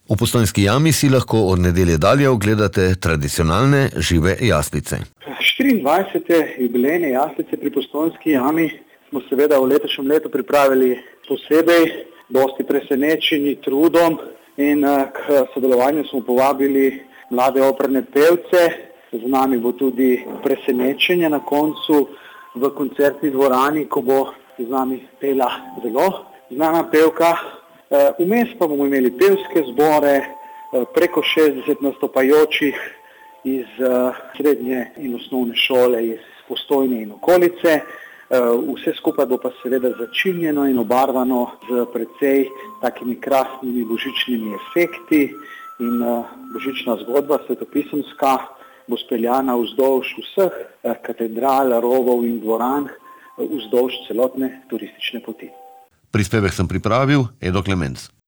V Postojnski jami si lahko od nedelje dalje ogledate tradicionalne žive jaslice. 24. jubilejne jaslice pri Postojnski jami smo seveda v letošnjem letu pripravili posebej, dosti presenečeni trudom in k sodelovanju smo povabili mlade operne pevce. Z nami bo tudi presenečenje na koncu v koncertni dvorani, ko bo z nami pela zelo znana pevka. Vmes pa bomo imeli pevske zbore, preko 60 nastopajočih iz srednje in osnovne šole iz Postojne in okolice. Vse skupaj bo pa seveda začinjeno in obarvano z precej takimi krasnimi božičnimi efekti in božična zgodba svetopisemska bo speljana vzdolž vseh katedral, rovov in dvoran, vzdolž celotne turistične poti. Prispevek sem pripravil Edo Klemenc.